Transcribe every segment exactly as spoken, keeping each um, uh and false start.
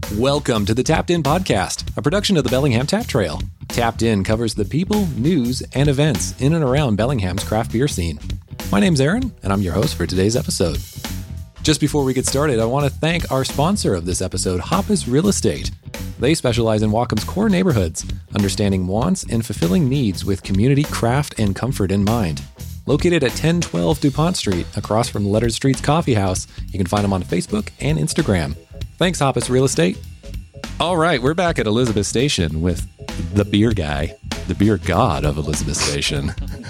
Welcome to the Tapped In Podcast, a production of the Bellingham Tap Trail. Tapped In covers the people, news, and events in and around Bellingham's craft beer scene. My name's Aaron, and I'm your host for today's episode. Just before we get started, I want to thank our sponsor of this episode, Hoppus Real Estate. They specialize in Whatcom's core neighborhoods, understanding wants and fulfilling needs with community, craft, and comfort in mind. Located at ten twelve DuPont Street, across from Leonard Street's Coffee House, you can find them on Facebook and Instagram. Thanks, Hoppus Real Estate. All right, we're back at Elizabeth Station with the beer guy, the beer god of Elizabeth Station.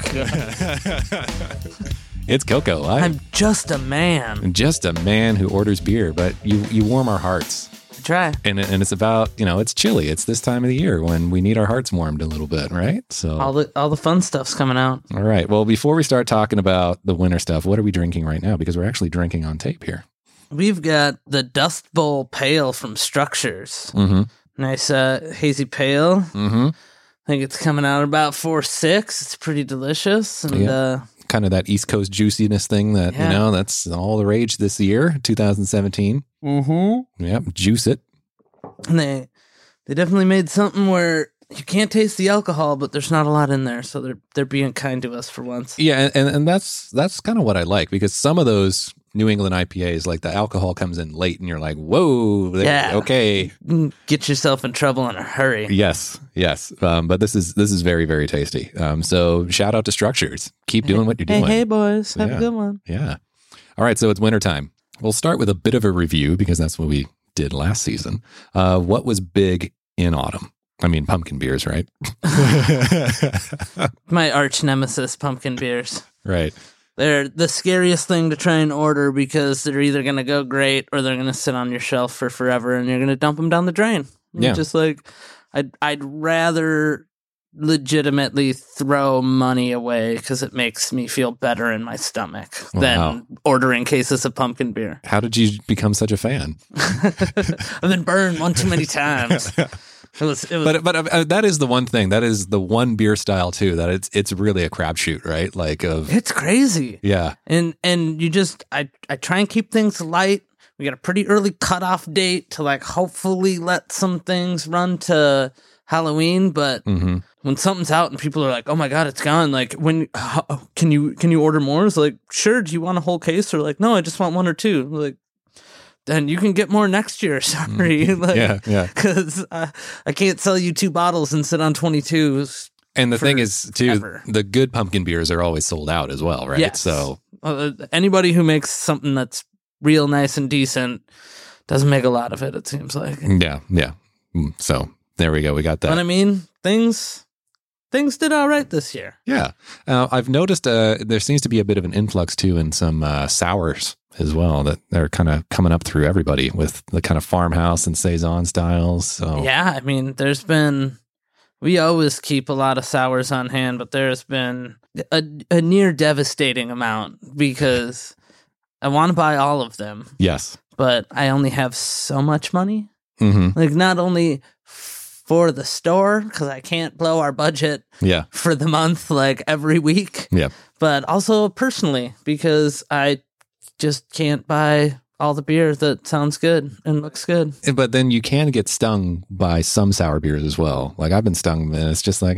It's Coco. I, I'm just a man. Just a man who orders beer, but you, you warm our hearts. I try. And and it's about, you know, it's chilly. It's this time of the year when we need our hearts warmed a little bit, right? So all the all the fun stuff's coming out. All right. Well, before we start talking about the winter stuff, what are we drinking right now? Because we're actually drinking on tape here. We've got the Dust Bowl Pale from Structures. Mm-hmm. Nice uh, hazy pale. Mm-hmm. I think it's coming out about four six. It's pretty delicious. And yeah. uh, kind of that East Coast juiciness thing that, yeah. you know, that's all the rage this year, two thousand seventeen. Mm-hmm. Yep, juice it. And they, they definitely made something where you can't taste the alcohol, but there's not a lot in there. So they're they're being kind to us for once. Yeah, and, and that's that's kind of what I like, because some of those New England I P As, like the alcohol comes in late and you're like, whoa, yeah. okay. Get yourself in trouble in a hurry. Yes, yes. Um, but this is this is very, very tasty. Um, so shout out to Structures. Keep doing what you're hey, doing. Hey, boys. Have yeah. a good one. Yeah. All right, so it's wintertime. We'll start with a bit of a review, because that's what we did last season. Uh, what was big in autumn? I mean, pumpkin beers, right? My arch nemesis, pumpkin beers. Right. They're the scariest thing to try and order, because they're either going to go great or they're going to sit on your shelf for forever and you're going to dump them down the drain. Yeah. You're just like, I'd, I'd rather legitimately throw money away because it makes me feel better in my stomach Wow. than ordering cases of pumpkin beer. How did you become such a fan? I've been burned one too many times. It was, it was, But but uh, that is the one thing. That is the one beer style too. That it's it's really a crapshoot, right? Like of it's crazy. yeah. And and you just I I try and keep things light. We got a pretty early cutoff date to like hopefully let some things run to Halloween. But Mm-hmm. when something's out and people are like, "Oh my god, it's gone!" Like, when how, can you can you order more? It's like, sure. Do you want a whole case, or like, no, I just want one or two. Like, then you can get more next year. Sorry. like, Yeah, yeah. Because uh, I can't sell you two bottles and sit on twenty-twos. And the thing is, too, ever. the good pumpkin beers are always sold out as well, right? Yes. So Uh, anybody who makes something that's real nice and decent doesn't make a lot of it, it seems like. yeah, yeah. Mm, So there we go. We got that. But I mean, things things did all right this year. Yeah. Uh, I've noticed uh, there seems to be a bit of an influx, too, in some uh, sours as well, that they're kind of coming up through everybody with the kind of farmhouse and saison styles. So Yeah, I mean, there's been, we always keep a lot of sours on hand, but there's been a, a near devastating amount, because I want to buy all of them, yes. but I only have so much money. Mm-hmm. Like, not only for the store, because I can't blow our budget Yeah. for the month like every week, Yeah. but also personally, because I just can't buy all the beer that sounds good and looks good. But then you can get stung by some sour beers as well. Like I've been stung, and it's just like,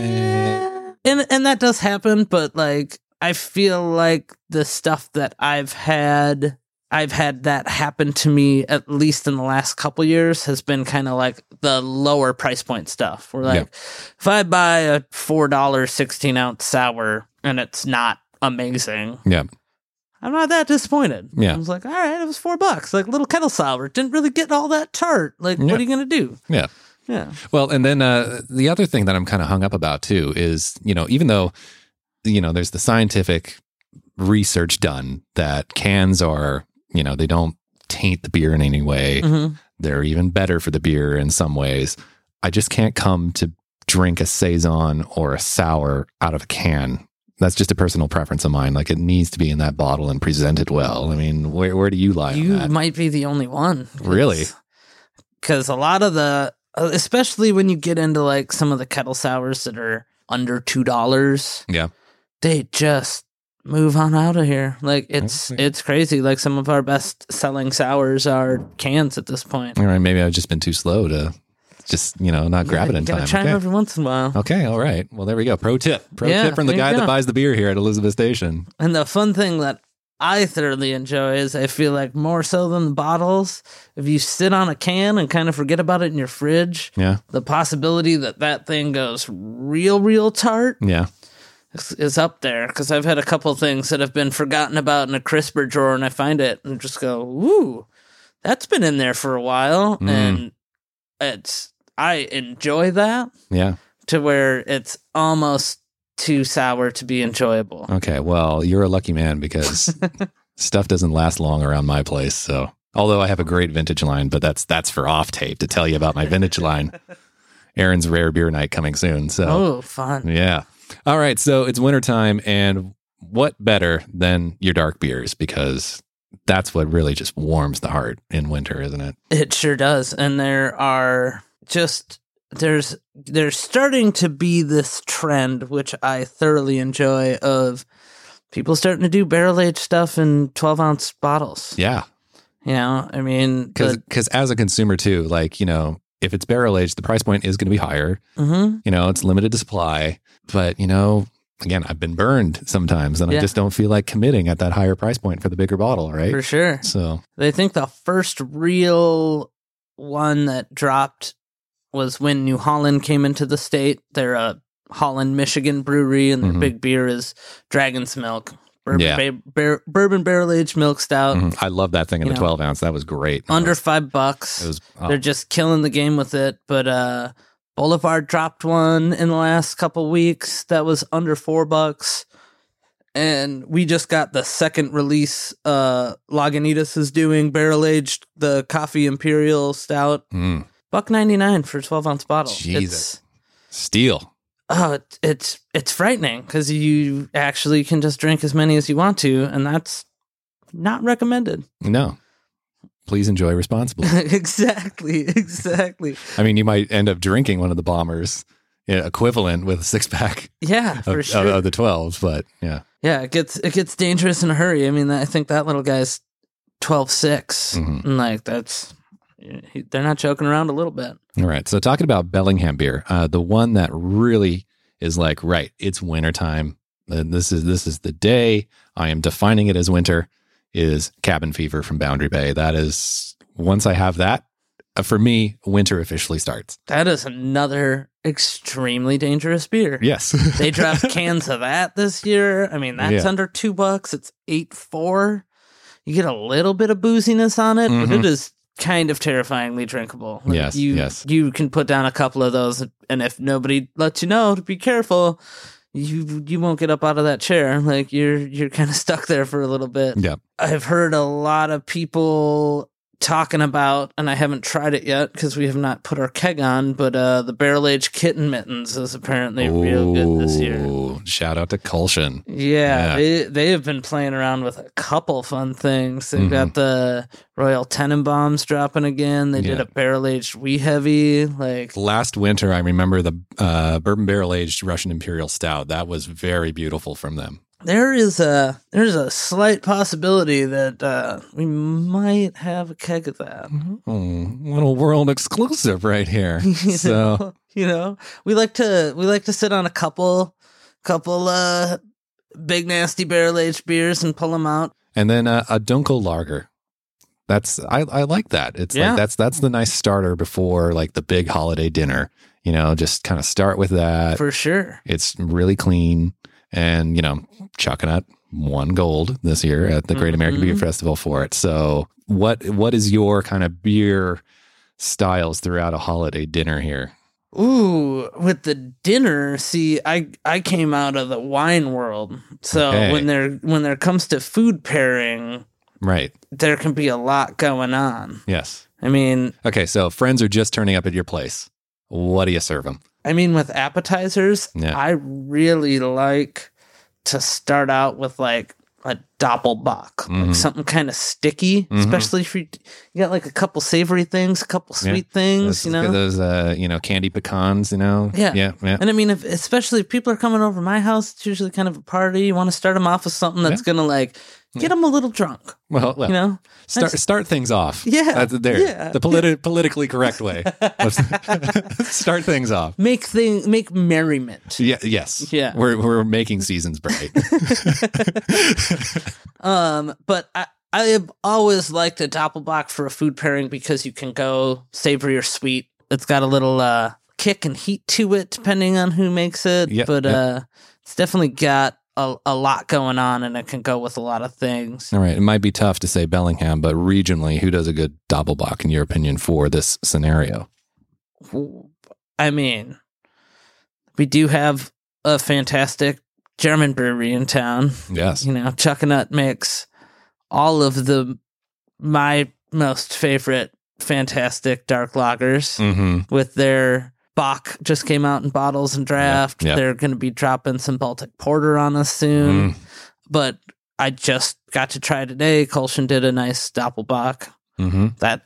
eh. And and that does happen, but like I feel like the stuff that I've had I've had that happen to me, at least in the last couple years, has been kind of like the lower price point stuff. Where like, Yeah. if I buy a four dollar sixteen ounce sour and it's not amazing, Yeah. I'm not that disappointed. Yeah. I was like, all right, it was four bucks. Like, little kettle sour. Didn't really get all that tart. Like, Yeah. what are you going to do? Yeah. Yeah. Well, and then uh, the other thing that I'm kind of hung up about too is, you know, even though, you know, there's the scientific research done that cans are, you know, they don't taint the beer in any way. Mm-hmm. They're even better for the beer in some ways. I just can't come to drink a saison or a sour out of a can. That's just a personal preference of mine. Like, it needs to be in that bottle and presented well. I mean, where where do you lie You on that? might be the only one. Really? Because a lot of the, especially when you get into like some of the kettle sours that are under two dollars, Yeah. they just move on out of here. Like it's Okay. it's crazy. Like some of our best selling sours are cans at this point. All right, maybe I've just been too slow to just, you know, not grab it Yeah, in you gotta time. try 'em Okay. every once in a while. Okay, all right. Well, there we go. Pro tip. Pro Yeah, tip from the there you guy that go. buys the beer here at Elizabeth Station. And the fun thing that I thoroughly enjoy is I feel like more so than the bottles, if you sit on a can and kind of forget about it in your fridge, Yeah. the possibility that that thing goes real, real tart Yeah. is, is up there. Because I've had a couple things that have been forgotten about in a crisper drawer, and I find it and just go, "Ooh, that's been in there for a while," Mm. and it's I enjoy that Yeah. to where it's almost too sour to be enjoyable. Okay. Well, you're a lucky man because stuff doesn't last long around my place. So, although I have a great vintage line, but that's that's for off tape to tell you about my vintage line. Aaron's rare beer night coming soon. So, Oh, fun. yeah. All right. So it's wintertime, and what better than your dark beers? Because that's what really just warms the heart in winter, isn't it? It sure does. And there are just there's there's starting to be this trend, which I thoroughly enjoy, of people starting to do barrel aged stuff in twelve ounce bottles. Yeah. You know, I mean, Because the- as a consumer too, like, you know, if it's barrel aged, the price point is going to be higher. Mhm. You know, it's limited to supply. But, you know, again, I've been burned sometimes, and Yeah. I just don't feel like committing at that higher price point for the bigger bottle, right? for sure. So, I think the first real one that dropped was when New Holland came into the state. They're a Holland, Michigan brewery, and their Mhm. big beer is Dragon's Milk. Bourbon, Yeah. ba- bar- bourbon barrel aged milk stout. mhm. I love that thing in You the know, twelve ounce. That was great. Under It was, five bucks. it was oh, They're just killing the game with it. But uh, Boulevard dropped one in the last couple weeks that was under four bucks. And we just got the second release. Uh, Lagunitas is doing barrel aged the coffee imperial stout. mm, Buck ninety nine for a twelve ounce bottle. Jesus. It's, steel. oh, it, it's it's frightening because you actually can just drink as many as you want to, and that's not recommended. No. Please enjoy responsibly. exactly, exactly. I mean, you might end up drinking one of the bombers, you know, equivalent with a six pack Yeah, for of, sure. of, of the twelves, but yeah. Yeah, it gets it gets dangerous in a hurry. I mean, I think that little guy's twelve six, Mhm. and like that's he- they're not joking around a little bit. All right. So talking about Bellingham beer, uh, the one that really is like, right, it's wintertime. And this is this is the day I am defining it as winter, is Cabin Fever from Boundary Bay. That is, once I have that, uh, for me, winter officially starts. That is another extremely dangerous beer. Yes. They dropped cans of that this year. I mean, that's Yeah. under two bucks. It's eight four. You get a little bit of booziness on it, but Mhm. it is kind of terrifyingly drinkable. Like, Yes, you, yes. You can put down a couple of those, and if nobody lets you know to be careful, you you won't get up out of that chair. Like you're you're kind of stuck there for a little bit. Yeah. I've heard a lot of people talking about, and I haven't tried it yet because we have not put our keg on, but uh, the barrel aged kitten mittens is apparently real good this year. Ooh, shout out to Kulshan. Yeah, Yeah. They, they have been playing around with a couple fun things. They've Mhm. got the Royal Tenenbaums dropping again. They did Yeah. a barrel aged wee heavy. Like, Last winter, I remember the uh, bourbon barrel aged Russian Imperial Stout. That was very beautiful from them. there is a there's a slight possibility that uh, we might have a keg of that. Oh, little world exclusive right here. You So, know, you know, we like to we like to sit on a couple couple uh big nasty barrel aged beers and pull them out. and then uh, a Dunkel Lager. That's I, I like that. It's Yeah. like that's that's the nice starter before like the big holiday dinner. You know, just kind of start with that. For sure. It's really clean, and you know, chucking out one gold this year at the Great American Mhm. Beer Festival for it. So, what what is your kind of beer styles throughout a holiday dinner here? Ooh, with the dinner, see, I I came out of the wine world. So Okay. when there when there comes to food pairing, Right. there can be a lot going on. Yes. I mean, Okay. So friends are just turning up at your place. What do you serve them? I mean with appetizers, Yeah. I really like to start out with like a Doppelbock, Mhm. like something kind of sticky, Mhm. especially if you, you got like a couple savory things, a couple sweet Yeah. things, Those, you know? those uh, you know, candy pecans, you know? Yeah. Yeah, yeah. And I mean, if, especially if people are coming over my house, it's usually kind of a party. You want to start them off with something that's Yeah. going to like get them a little drunk, Well, well you know? start That's- start things off. Yeah, That's there. yeah. The politi- politically correct way. of- start things off. Make thing, make merriment. Yeah, yes. Yeah. We're we're making seasons bright. Um, but I, I have always liked a Doppelbock for a food pairing because you can go savory or sweet. It's got a little uh, kick and heat to it, depending on who makes it. Yep, but yep. uh, it's definitely got a, a lot going on, and it can go with a lot of things. All right. It might be tough to say Bellingham, but regionally, who does a good Doppelbock in your opinion for this scenario? I mean, we do have a fantastic German brewery in town. Yes. You know, Chuckanut makes all of the my most favorite fantastic dark lagers Mm-hmm. with their Bach just came out in bottles and draft. Yeah, yeah. They're going to be dropping some Baltic Porter on us soon. Mm. But I just got to try today. Kolschen did a nice Doppelbock. Mm-hmm. That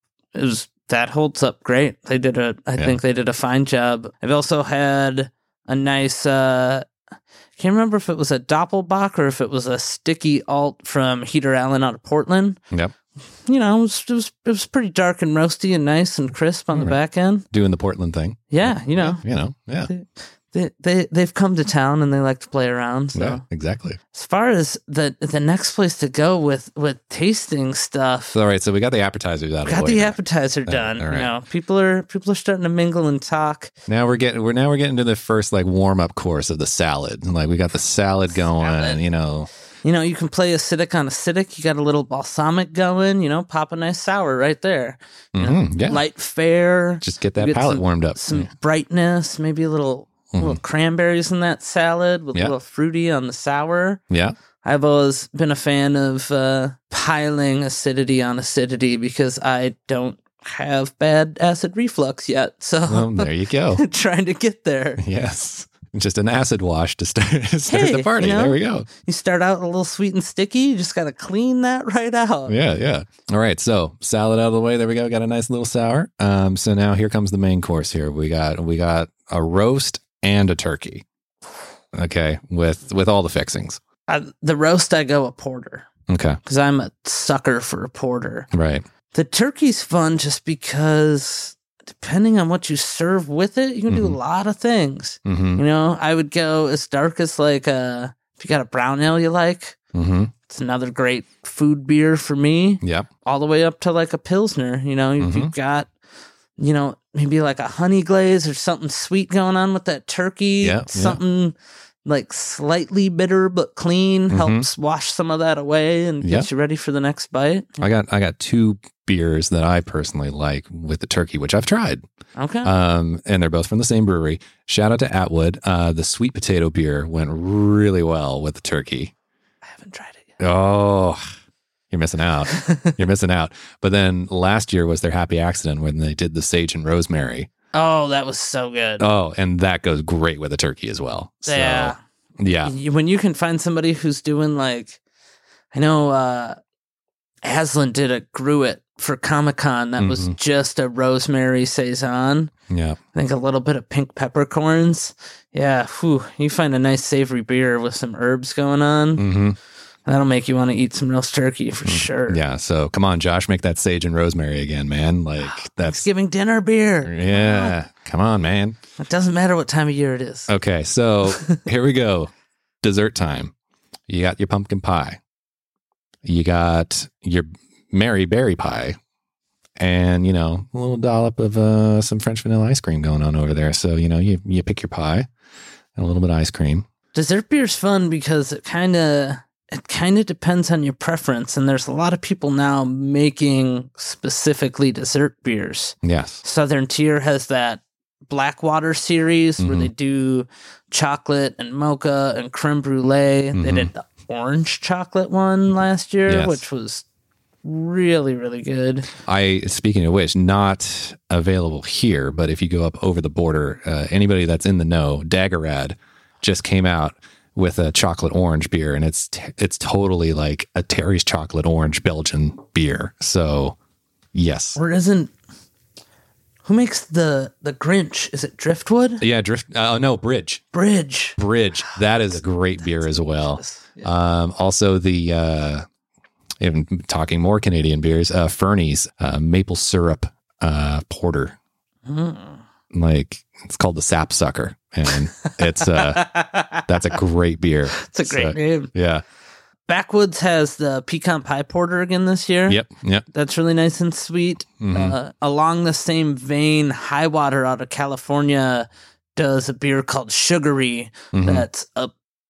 is that holds up great. They did a I Yeah. think they did a fine job. I've also had a nice uh I can't remember if it was a Doppelbock or if it was a sticky alt from Heater Allen out of Portland. Yep. You know, it was, it was it was pretty dark and roasty and nice and crisp on the Right. back end. Doing the Portland thing. Yeah, you know, You know. Yeah. they they they've come to town and they like to play around. So Yeah. Exactly. as far as the the next place to go with with tasting stuff, So, all right. So we got the appetizers out of got the way. the appetizer done. all right. You know, people are people are starting to mingle and talk. Now we're getting we're now we're getting to the first like warm up course of the salad. Like we got the salad going. Salad. You know. You know, you can play acidic on acidic. You got a little balsamic going. You know, pop a nice sour right there. You know, Mhm, yeah. light fare. Just get that You get palate some- warmed up. Some Yeah. brightness. Maybe a little little cranberries in that salad with Yeah. a little fruity on the sour. Yeah. I've always been a fan of uh, piling acidity on acidity because I don't have bad acid reflux yet. So Well, there you go. trying to get there. Yes. Just an acid wash to start, start Hey, the party. you know? There we go. You start out a little sweet and sticky. You just got to clean that right out. Yeah, yeah. All right. So salad out of the way. There we go. Got a nice little sour. Um, so now here comes the main course here. We got we got a roast and a turkey. Okay. With with all the fixings. I, the roast, I go a porter Okay. because I'm a sucker for a porter. Right. The turkey's fun just because depending on what you serve with it, you can do a Mhm. lot of things. Mm-hmm. You know, I would go as dark as like a, if you got a brown ale you like, Mm-hmm. it's another great food beer for me, Yep. all the way up to like a Pilsner. You know, if Mhm. you've got, you know, maybe like a honey glaze or something sweet going on with that turkey, Yeah, yeah. something like slightly bitter but clean Mhm. helps wash some of that away and Yeah. get you ready for the next bite. I got I got two beers that I personally like with the turkey, which I've tried. Okay. Um, and they're both from the same brewery. Shout out to Atwood. Uh, the sweet potato beer went really well with the turkey. I haven't tried it yet. Oh, you're missing out. You're missing out. But then last year was their happy accident when they did the sage and rosemary. Oh, that was so good. Oh, and that goes great with a turkey as well. So, Yeah. yeah. You- When you can find somebody who's doing like, I know uh, Aslan did a gruet for Comic Con that was Mhm. just a rosemary saison. Yeah. I think a little bit of pink peppercorns. Yeah, whew, you find a nice savory beer with some herbs going on. Mm-hmm. That'll make you want to eat some roast turkey for sure. Yeah. So come on, Josh, make that sage and rosemary again, man. Like that's, Thanksgiving dinner beer. yeah. Come on, man. It doesn't matter what time of year it is. Okay. So here we go. Dessert time. You got your pumpkin pie. You got your Mary berry pie. And, you know, a little dollop of uh, some French vanilla ice cream going on over there. So, you know, you, you pick your pie and a little bit of ice cream. Dessert beer's fun because it kind of it kind of depends on your preference, and there's a lot of people now making specifically dessert beers. Yes. Southern Tier has that Blackwater series where Mhm. they do chocolate and mocha and creme brulee. They Mhm. did the orange chocolate one last year, Yes. which was really, really good. I, speaking of which, not available here, but if you go up over the border, uh, anybody that's in the know, Daggerad just came out with a chocolate orange beer, and it's t- it's totally like a Terry's chocolate orange Belgian beer. So, yes. Or isn't who makes the the Grinch? Is it Driftwood? Yeah, drift. Oh uh, no, Bridge. Bridge. Bridge. That is a great beer as well. Yeah. Um, also the uh, even talking more Canadian beers, uh, Fernie's uh, maple syrup uh, porter. Mm. Like it's called the Sapsucker, and it's uh that's a great beer. It's a great so, name. Yeah. Backwoods has the pecan pie porter again this year. Yep. Yep. That's really nice and sweet. Mm-hmm. Uh, along the same vein, Highwater out of California does a beer called Sugary. Mm-hmm. That's a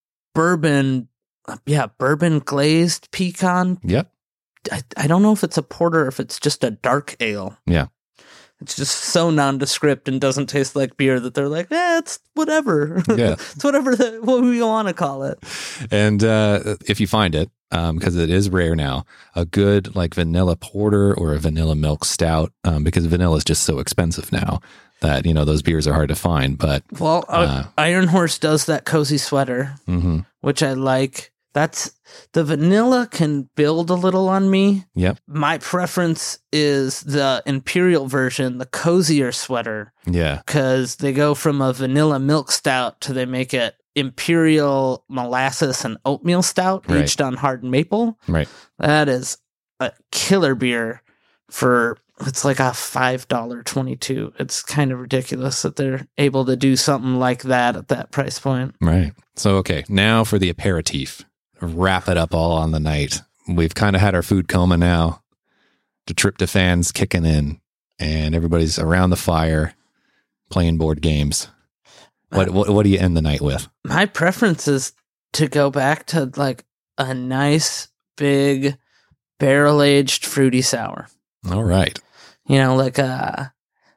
bourbon, yeah, bourbon glazed pecan. Yep. I, I don't know if it's a porter or if it's just a dark ale. Yeah. It's just so nondescript and doesn't taste like beer that they're like, eh, it's whatever. Yeah. It's whatever the, what we want to call it. And uh, if you find it, um, because it is rare now, a good like vanilla porter or a vanilla milk stout, um, because vanilla is just so expensive now that, you know, those beers are hard to find. But well, uh, Iron Horse does that cozy sweater, mm-hmm. which I like. That's the vanilla can build a little on me. Yep. My preference is the Imperial version, the cozier sweater. Yeah. Because they go from a vanilla milk stout to they make it Imperial molasses and oatmeal stout, right. aged on hardened maple. Right. That is a killer beer for, it's like a five dollars and twenty-two cents. It's kind of ridiculous that they're able to do something like that at that price point. Right. So, okay, now for the aperitif. Wrap it up all on the night. We've kind of had our food coma now. The tryptophan's kicking in, and everybody's around the fire playing board games. What what, what do you end the night with? My preference is to go back to like a nice big barrel aged fruity sour. All right. You know, like uh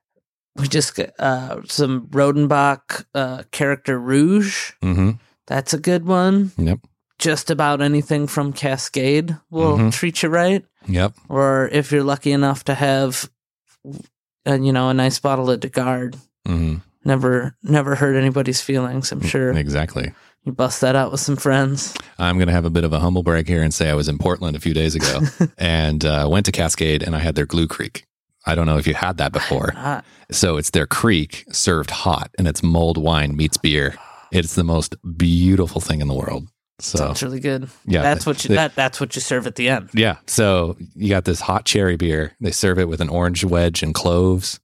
we just got uh, some Rodenbach uh, Character Rouge. Mm-hmm. That's a good one. Yep. Just about anything from Cascade will mm-hmm. treat you right. Yep. Or if you're lucky enough to have, uh, you know, a nice bottle of DeGard. Mm-hmm. Never, never hurt anybody's feelings, I'm sure. Exactly. You bust that out with some friends. I'm going to have a bit of a humble brag here and say I was in Portland a few days ago and uh, went to Cascade and I had their Glue Creek. I don't know if you had that before. So it's their creek served hot and it's mulled wine meets beer. It's the most beautiful thing in the world. So that's really good. Yeah, that's what you they, that that's what you serve at the end. Yeah. So you got this hot cherry beer. They serve it with an orange wedge and cloves.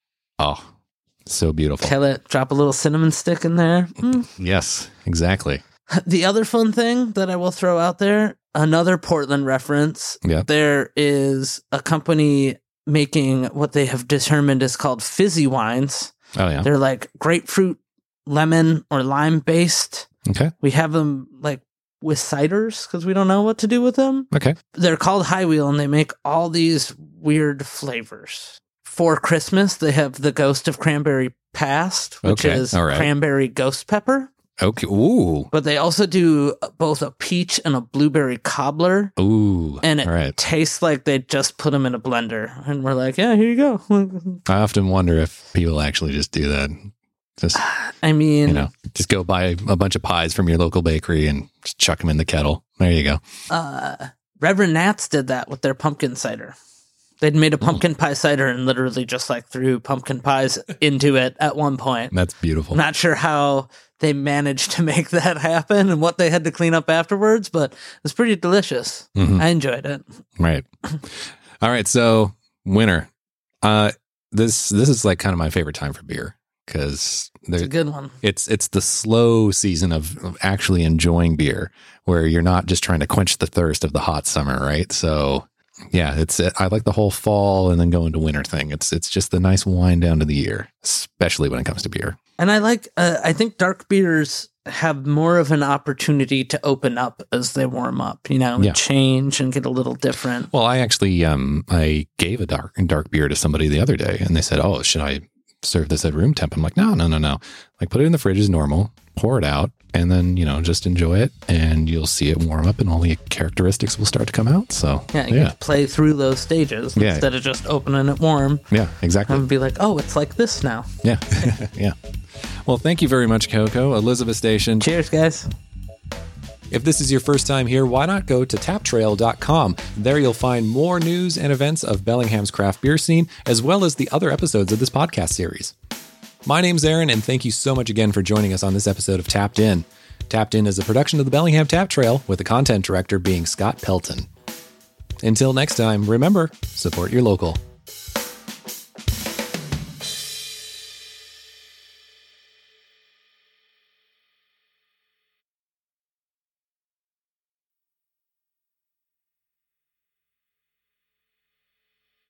Oh, so beautiful. Kill it. Drop a little cinnamon stick in there. Mm. Yes, exactly. The other fun thing that I will throw out there, another Portland reference. Yeah. There is a company making what they have determined is called fizzy wines. Oh yeah. They're like grapefruit, lemon, or lime based. Okay. We have them like with ciders because we don't know what to do with them. Okay. They're called High Wheel and they make all these weird flavors. For Christmas, they have the Ghost of Cranberry Past, which okay. is right. cranberry ghost pepper. Okay. Ooh. But they also do both a peach and a blueberry cobbler. Ooh. And it right. tastes like they just put them in a blender. And we're like, yeah, here you go. I often wonder if people actually just do that. Just, I mean, you know, just go buy a bunch of pies from your local bakery and just chuck them in the kettle. There you go. Uh, Reverend Nats did that with their pumpkin cider. They'd made a pumpkin pie cider and literally just like threw pumpkin pies into it at one point. That's beautiful. Not sure how they managed to make that happen and what they had to clean up afterwards, but it was pretty delicious. Mm-hmm. I enjoyed it. Right. All right. So winter. Uh, this this is like kind of my favorite time for beer. Because it's a good one. It's it's the slow season of, of actually enjoying beer, where you're not just trying to quench the thirst of the hot summer, right? So, yeah, it's I like the whole fall and then go into winter thing. It's it's just the nice wind down to the year, especially when it comes to beer. And I like, uh, I think dark beers have more of an opportunity to open up as they warm up, you know, and yeah. change and get a little different. Well, I actually um I gave a dark dark beer to somebody the other day, and they said, "Oh, should I serve this at room temp?" I'm like, no, no, no, no. Like, put it in the fridge as normal, pour it out, and then, you know, just enjoy it, and you'll see it warm up, and all the characteristics will start to come out. So, yeah, you yeah. can play through those stages yeah. instead of just opening it warm. Yeah, exactly. And be like, oh, it's like this now. Yeah, yeah. Well, thank you very much, Coco. Elizabeth Station. Cheers, guys. If this is your first time here, why not go to tap trail dot com? There you'll find more news and events of Bellingham's craft beer scene, as well as the other episodes of this podcast series. My name's Aaron, and thank you so much again for joining us on this episode of Tapped In. Tapped In is a production of the Bellingham Tap Trail, with the content director being Scott Pelton. Until next time, remember, support your local.